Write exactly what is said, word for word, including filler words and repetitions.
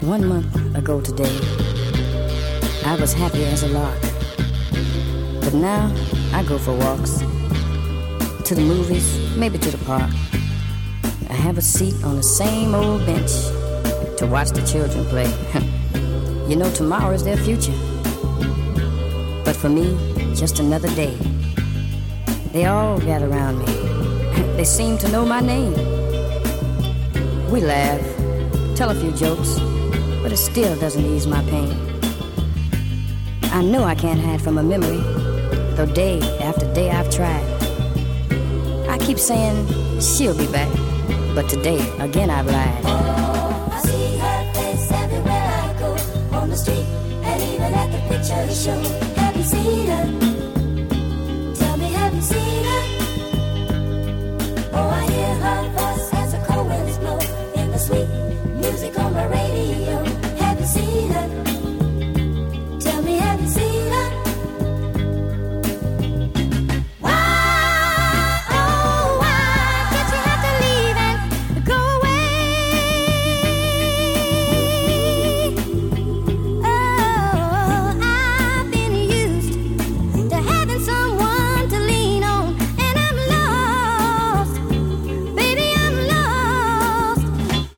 One month ago today, I was happy as a lark. But now, I go for walks. To the movies, maybe to the park. I have a seat on the same old bench to watch the children play. You know, tomorrow is their future. But for me, just another day. They all gather around me. They seem to know my name. We laugh, tell a few jokes, but it still doesn't ease my pain. I know I can't hide from a memory, though day after day I've tried. I keep saying she'll be back, but today again I've lied.